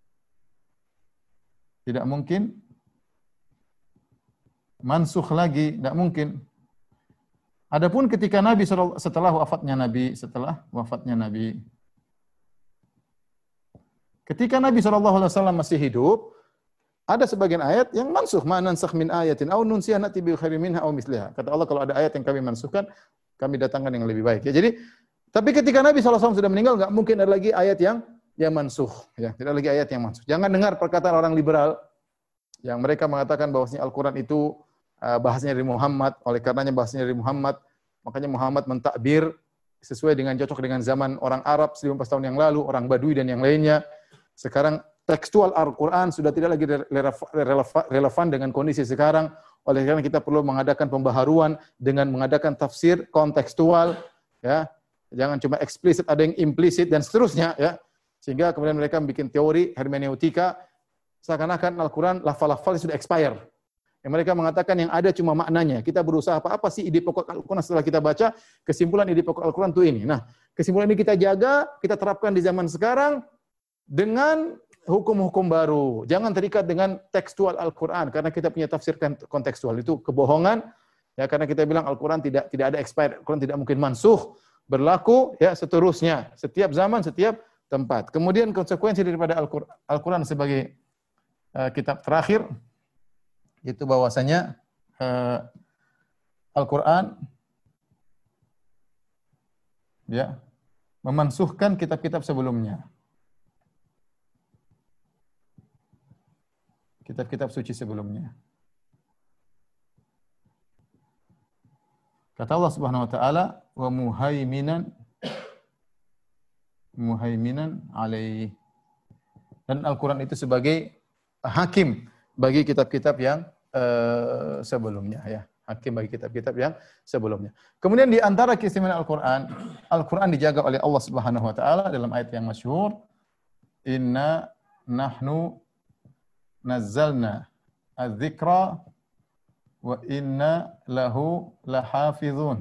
tidak mungkin mansuh lagi, tidak mungkin. Adapun ketika setelah wafatnya Nabi, ketika Nabi SAW masih hidup, ada sebagian ayat yang mansuh, ma nansakh min ayatin aw nunsiha na'ti bi khairin minha aw misliha. Kata Allah, kalau ada ayat yang kami mansuhkan, kami datangkan yang lebih baik. Ya, jadi, tapi ketika Nabi SAW sudah meninggal, enggak mungkin ada lagi ayat yang mansuh. Ya, tidak lagi ayat yang mansuh. Jangan dengar perkataan orang liberal yang mereka mengatakan bahwasanya Al-Quran itu bahasanya dari Muhammad, oleh karenanya bahasanya dari Muhammad, makanya Muhammad mentakbir sesuai dengan cocok dengan zaman orang Arab 14 tahun yang lalu, orang Badui dan yang lainnya. Sekarang tekstual Al-Quran sudah tidak lagi relevan dengan kondisi sekarang, oleh karena kita perlu mengadakan pembaharuan dengan mengadakan tafsir kontekstual, ya. Jangan cuma eksplisit, ada yang implisit dan seterusnya, ya. Sehingga kemudian mereka bikin teori hermeneutika seakan-akan Al-Quran lafal-lafal sudah expire. Yang mereka mengatakan yang ada cuma maknanya. Kita berusaha apa sih ide pokok Al-Quran setelah kita baca, kesimpulan ide pokok Al-Quran itu ini. Nah, kesimpulan ini kita jaga, kita terapkan di zaman sekarang dengan hukum-hukum baru. Jangan terikat dengan tekstual Al-Quran karena kita punya tafsir kontekstual. Itu kebohongan, ya, karena kita bilang Al-Quran tidak ada expire, Al-Quran tidak mungkin mansuh, berlaku ya seterusnya, setiap zaman, setiap tempat. Kemudian konsekuensi daripada Al-Quran sebagai kitab terakhir itu bahwasanya Al-Quran ya memansuhkan kitab-kitab sebelumnya. Kitab-kitab suci sebelumnya. Kata Allah Subhanahu wa taala, wa muhaiminan alaih. Dan Al-Quran itu sebagai hakim bagi kitab-kitab yang sebelumnya, ya. Hakim bagi kitab-kitab yang sebelumnya. Kemudian di antara keistimewaan Al-Quran, Al-Quran dijaga oleh Allah Subhanahu wa taala dalam ayat yang masyhur, inna nahnu nazzalna adz-dzikra wa inna lahu lahafizun.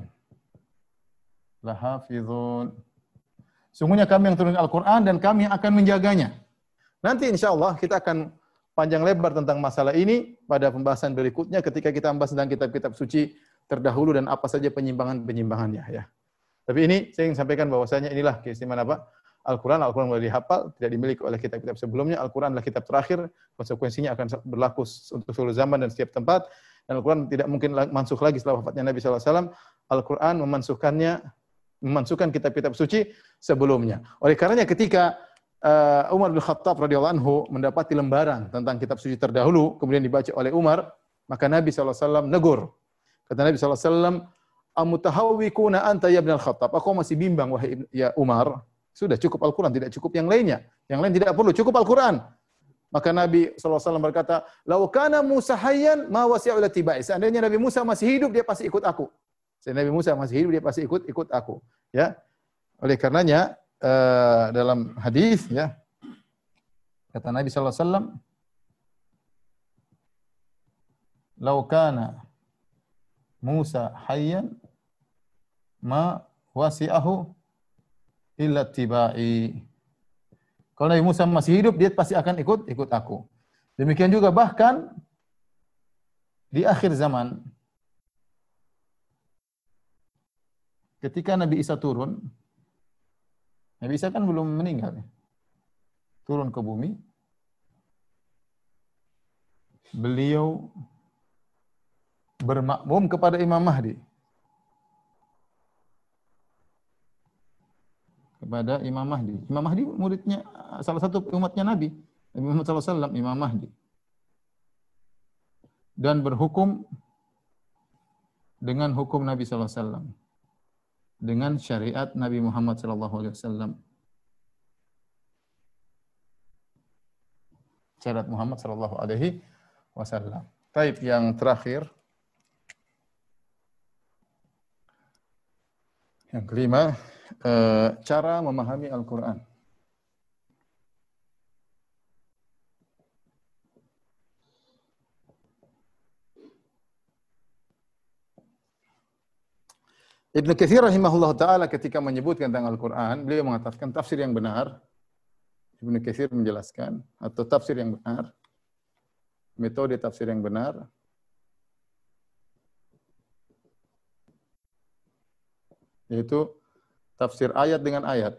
Sungguhnya kami yang turunkan Al-Quran dan kami akan menjaganya. Nanti insyaAllah kita akan panjang lebar tentang masalah ini pada pembahasan berikutnya ketika kita membahas tentang kitab-kitab suci terdahulu dan apa saja penyimpangan-penyimpangannya, ya. Tapi ini saya ingin sampaikan bahwasanya inilah keistimewaan apa? Al-Quran mulai dihafal, tidak dimiliki oleh kitab-kitab sebelumnya. Al-Quran adalah kitab terakhir, konsekuensinya akan berlaku untuk seluruh zaman dan setiap tempat. Dan Al-Quran tidak mungkin mansuh lagi setelah wafatnya Nabi SAW. Al-Quran memansuhkan kitab-kitab suci sebelumnya. Oleh karenanya ketika Umar bin Khattab radhiyallahu anhu mendapati lembaran tentang kitab suci terdahulu, kemudian dibaca oleh Umar, maka Nabi SAW negur. Kata Nabi SAW, amutahawwikuna anta ya ibn al-Khattab. Aku masih bimbang, wahai ya Umar. Sudah cukup Al-Quran, tidak cukup yang lainnya. Yang lain tidak perlu, cukup Al-Quran. Maka Nabi SAW berkata, lau kana Musa hayyan ma wasi'a ila tibai. Seandainya Nabi Musa masih hidup, dia pasti ikut aku. Seandainya Nabi Musa masih hidup, dia pasti ikut aku. Ya. Oleh karenanya, dalam hadis, ya, kata Nabi SAW, "Lau kana Musa hayyan ma wasi'ahu illa tibai." Kalau Nabi Musa masih hidup, dia pasti akan ikut aku. Demikian juga bahkan di akhir zaman, ketika Nabi Isa turun, Nabi Isa kan belum meninggal, turun ke bumi, beliau bermakmum kepada Imam Mahdi. Kepada Imam Mahdi. Imam Mahdi muridnya, salah satu umatnya Nabi Muhammad SAW, Imam Mahdi. Dan berhukum dengan hukum Nabi SAW. Dengan syariat Nabi Muhammad SAW. Syariat Muhammad SAW. Baik, yang terakhir. Yang kelima, cara memahami Al-Quran. Ibnu Katsir rahimahullah ta'ala ketika menyebutkan tentang Al-Quran, beliau mengatakan tafsir yang benar. Ibnu Katsir menjelaskan, atau tafsir yang benar, metode tafsir yang benar, yaitu tafsir ayat dengan ayat.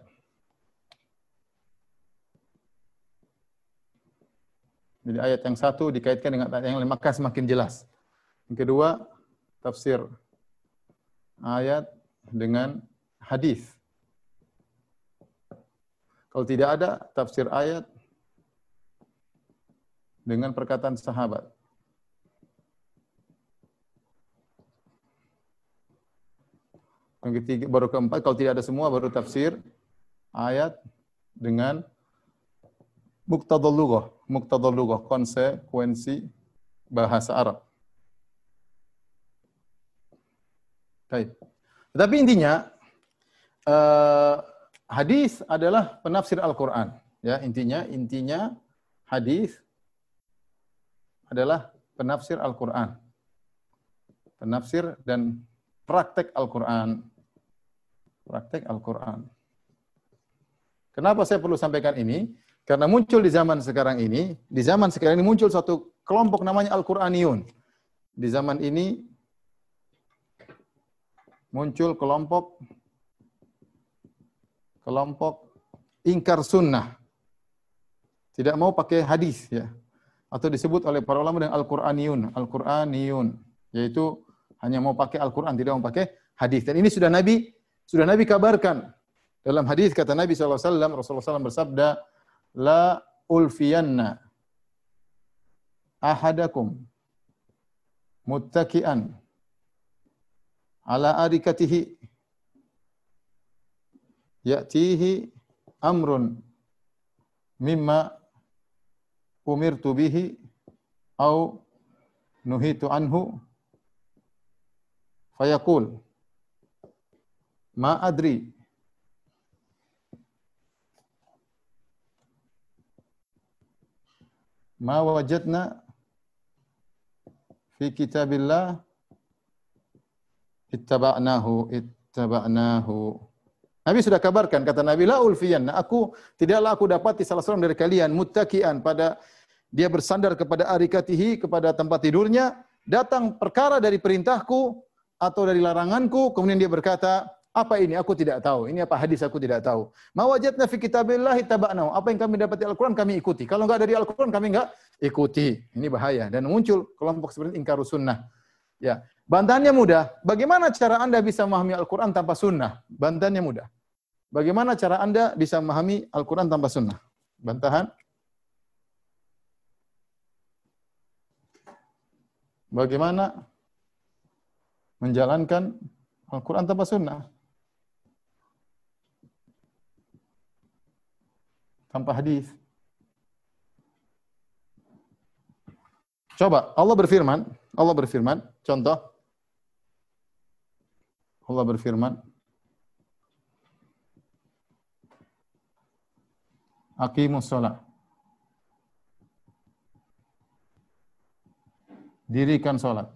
Jadi ayat yang satu dikaitkan dengan ayat yang lain, maka semakin jelas. Yang kedua, tafsir ayat dengan hadis. Kalau tidak ada, tafsir ayat dengan perkataan sahabat. Yang ketiga, baru keempat, kalau tidak ada semua, baru tafsir ayat dengan muqtadal lughah, konsekuensi bahasa Arab. Baik. Tetapi intinya hadis adalah penafsir Al-Qur'an, ya, intinya hadis adalah penafsir Al-Qur'an. Penafsir dan praktek Al-Qur'an. Praktek Al-Qur'an. Kenapa saya perlu sampaikan ini? Karena muncul di zaman sekarang ini muncul suatu kelompok namanya Al-Qur'aniyun. Di zaman ini muncul kelompok ingkar sunnah. Tidak mau pakai hadis, ya. Atau disebut oleh para ulama dengan Al-Qur'aniyun, yaitu hanya mau pakai Al-Qur'an, tidak mau pakai hadis. Dan ini sudah Nabi kabarkan. Dalam hadis kata Nabi SAW, Rasulullah SAW bersabda, "La ulfiyanna ahadakum muttaki'an ala arikatihi ya'tihi amrun mimma umirtu bihi au nuhitu anhu fayaqul ma adri ma wajadna fi kitabillah ittaba'nahu. Nabi sudah kabarkan, kata Nabi, la ulfiyanna, tidaklah aku dapati salah seorang dari kalian muttaki'an, pada dia bersandar kepada arikatihi, kepada tempat tidurnya, datang perkara dari perintahku atau dari laranganku, kemudian dia berkata, apa ini? Aku tidak tahu. Ini apa hadis? Aku tidak tahu. Ma wajadna fi kitabillah ittaba'nahu. Apa yang kami dapati Al-Qur'an kami ikuti. Kalau enggak dari Al-Qur'an kami enggak ikuti. Ini bahaya, dan muncul kelompok seperti ingkarus sunnah. Ya, bantahannya mudah. Bagaimana cara Anda bisa memahami Al-Qur'an tanpa sunnah? Bantahannya mudah. Bagaimana cara Anda bisa memahami Al-Qur'an tanpa sunnah? Bantahan. Bagaimana menjalankan Al-Qur'an tanpa sunnah? Tanpa hadis. Coba, Allah berfirman, contoh. Allah berfirman, Aqimus shalah. Dirikan sholat.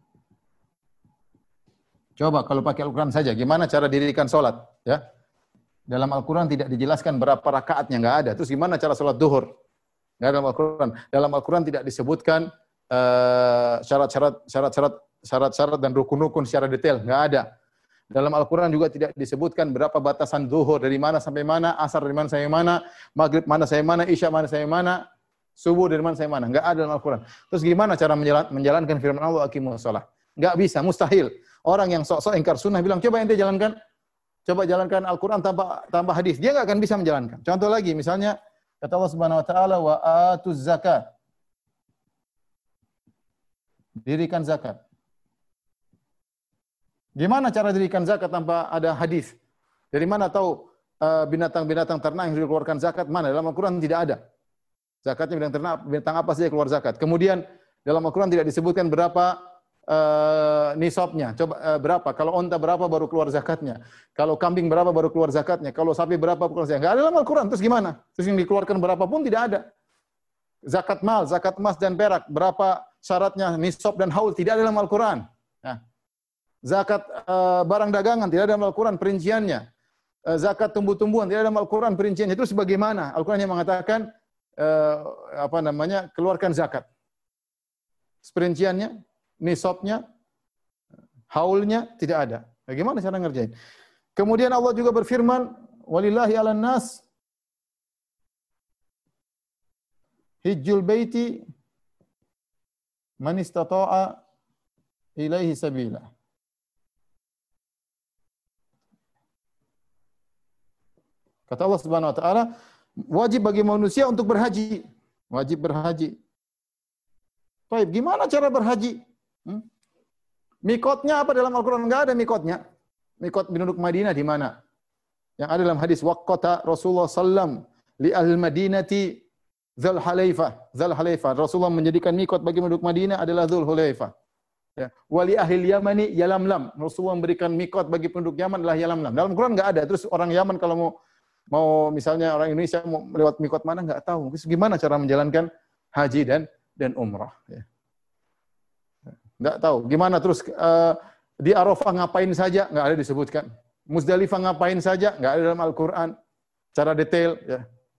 Coba kalau pakai Al-Quran saja, gimana cara dirikan sholat? Ya, dalam Al-Quran tidak dijelaskan berapa rakaatnya, nggak ada. Terus gimana cara sholat duhur? Nggak ada dalam Al-Quran. Dalam Al-Quran tidak disebutkan syarat-syarat dan rukun-rukun secara detail, nggak ada. Dalam Al-Quran juga tidak disebutkan berapa batasan zuhur, dari mana sampai mana, asar dari mana sampai mana, maghrib mana sampai mana, isya mana sampai mana, subuh dari mana sampai mana. Nggak ada dalam Al-Quran. Terus gimana cara menjalankan firman Allah, aqimus shalah? Nggak bisa, mustahil. Orang yang sok-sok ingkar sunnah bilang, coba ente jalankan, coba jalankan Al-Quran tanpa hadis. Dia nggak akan bisa menjalankan. Contoh lagi, misalnya kata Allah Subhanahu Wa Taala, wa atuz zakat. Dirikan zakat. Gimana cara dirikan zakat tanpa ada hadis? Dari mana tahu binatang-binatang ternak yang dikeluarkan zakat mana? Dalam Al-Quran tidak ada. Zakatnya binatang ternak, binatang apa saja keluar zakat. Kemudian dalam Al-Quran tidak disebutkan berapa nisabnya. Coba berapa? Kalau onta berapa baru keluar zakatnya? Kalau kambing berapa baru keluar zakatnya? Kalau sapi berapa keluar zakatnya? Enggak ada dalam Al-Quran. Terus gimana? Terus yang dikeluarkan berapapun tidak ada. Zakat mal, zakat emas dan perak, berapa syaratnya? Nisab dan haul tidak ada dalam Al-Quran. Nah, zakat barang dagangan tidak ada dalam Al-Quran perinciannya. Zakat tumbuh-tumbuhan tidak ada dalam Al-Quran perinciannya. Itu sebagaimana Al-Quran yang mengatakan keluarkan zakat. Perinciannya, nisabnya, haulnya tidak ada. Bagaimana cara ngerjain? Kemudian Allah juga berfirman, walillahi 'alan nas hijjul baiti man istata'a ilaihi sabila. Kata Allah Subhanahu wa taala, wajib bagi manusia untuk berhaji. Wajib berhaji. Baik, gimana cara berhaji? Mikotnya apa dalam Al-Quran? Enggak ada mikotnya. Mikot penduduk Madinah di mana? Yang ada dalam hadis, waqata Rasulullah sallam li ahli Madinati Dzul Hulaifah. Dzul Hulaifah. Rasulullah menjadikan mikot bagi penduduk Madinah adalah Dzul Hulaifah. Ya. Wali ahli Yamani Yalamlam. Rasulullah memberikan mikot bagi penduduk Yaman adalah Yalamlam. Dalam Al-Quran enggak ada. Terus orang Yaman kalau mau misalnya orang Indonesia mau lewat mikot mana enggak tahu. Terus gimana cara menjalankan haji dan umrah? Ya. Enggak tahu. Gimana terus di Arafah ngapain saja? Enggak ada disebutkan. Muzdalifah ngapain saja? Enggak ada dalam Al-Quran. Cara detail. Ya.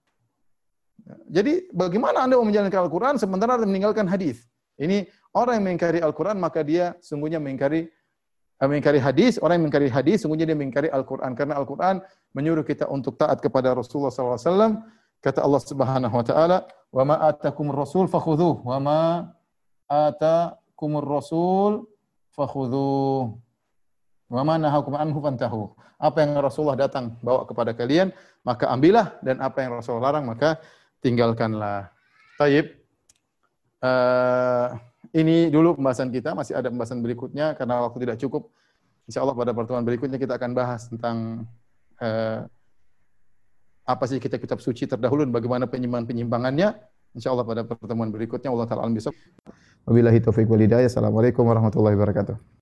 Jadi bagaimana Anda mau menjalankan Al-Quran sementara Anda meninggalkan hadis? Ini orang yang mengingkari Al-Quran maka dia sungguhnya mengingkari hadis. Orang yang mengingkari hadis sungguhnya dia mengingkari Al-Quran. Karena Al-Quran menyuruh kita untuk taat kepada Rasulullah SAW. Kata Allah Subhanahu Wa Taala, wa ma atakumur rasul fakhudhuh, wa ma atakumur rasul fakhudhuh, wa ma nahakum anhu fantahu. Apa yang Rasulullah datang bawa kepada kalian, maka ambillah, dan apa yang Rasulullah larang maka tinggalkanlah. Taib. Ini dulu pembahasan kita, masih ada pembahasan berikutnya karena waktu tidak cukup. Insyaallah pada pertemuan berikutnya kita akan bahas tentang apa sih kitab-kitab suci terdahulu dan bagaimana penyimpangan-penyimpangannya. Insyaallah pada pertemuan berikutnya. Allah taala alam bisawab. Wabillahi taufiq wal hidayah. Assalamualaikum warahmatullahi wabarakatuh.